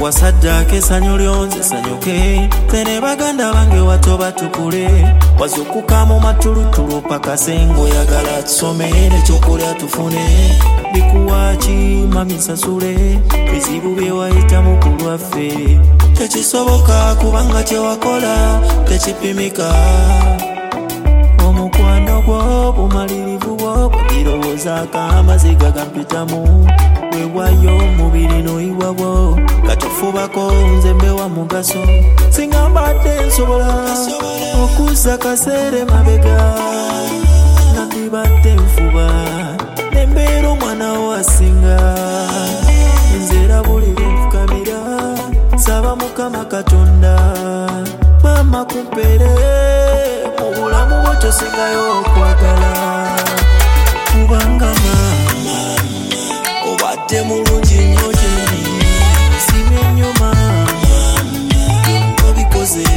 wasaddaako essanyu lyonze sanyuke tene baganda bange wato batukule wazukuka mu matulutulu paka sengo oyagala tusome n'ekyokulya tufune bikuwaaki mami sasule bizibu byewayita mukulu waffe tekisoboka kubanga kyewakola tekipimika omukwano gwo bumalirivu bwo bwirowoozaako amaziga gampitamu weewayo omubiri noyiwa bwo katufubako nze mbewa mugaso singa mbadde nsobola okuzza kaseere mabega nandibadde nfuba nembeera omwana wasinga nzeera buli lwenfukamira nsaba mukama katonda mama kumpeere mu bulamu bwo tosingayo okwagala kubanga mama obadde mulungi nnyo gyeri simye nnyo mama obikoze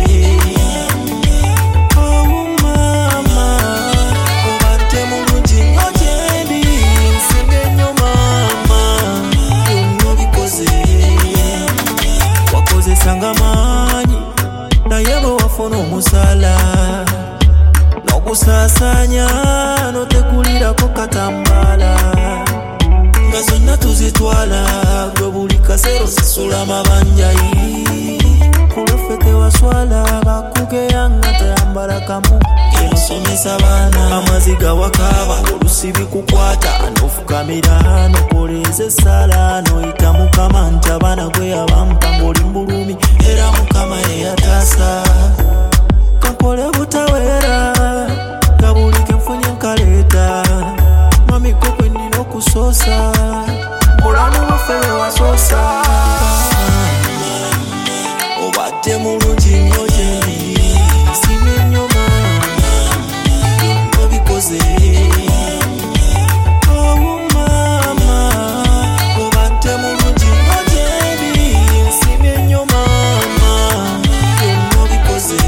mama obadde mulungi nnyo gyeri simye nnyo mama obikoze wakozesanga maanyi naye bwe wafuna omusala n'okusaasanya n'otekulirako katambala nga zonna tuzitwala gwe buli kaseero zisula mabanjayi kulaffe tewaswala bakugeya nga tayambala kamu enosomesa baana amaziga wakaaba olusibi kukwata n'ofukamira n'okoleza essala n'oyita mukama nti abaana gwe yabampa ng'oli mbulumi era mukama yeyataasa kankole butaweera nga buli kenfunye nkaleeta mami gwe gwe nnina okusoosa mulamu waffe we wasoosa obadde mulungi nnyo gyeri simye nnyo mama obikoze mama obadde mulungi nnyo gyeri simye nnyo mama obikoze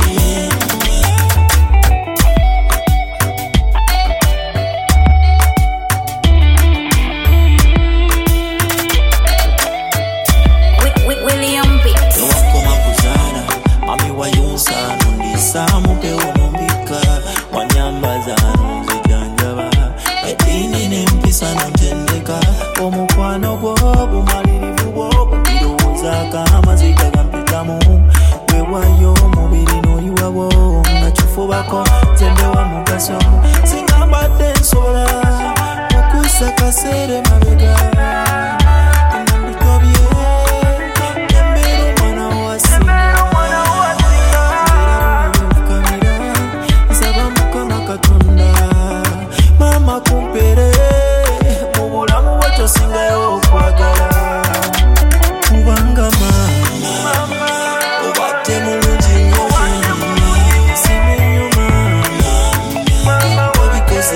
samupewo mumbika wanyambaza nzijanjaba edini n'empisa n'otendeka omukwano gwo bumalirivu bwo bwirowoozaako amaziga gampitamu weewayo omubiri n'oyiwa bwo nga kifubako nze mbewa mugaso singa mbadde nsobola okussa kaseere mabega nanditobye embeera omwana wasinga mama kumpere mu bulamu bwo tosingayo okwagala kubanga mama obadde mulungi nnyo gyeri simye nnyo mama obikoze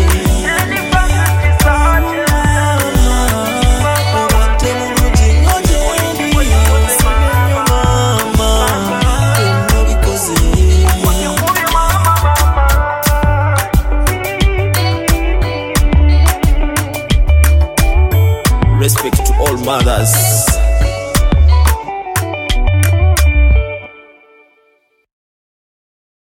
obadde mulungi nnyo gyeri simye nnyo mama obikoze respect to all mothers.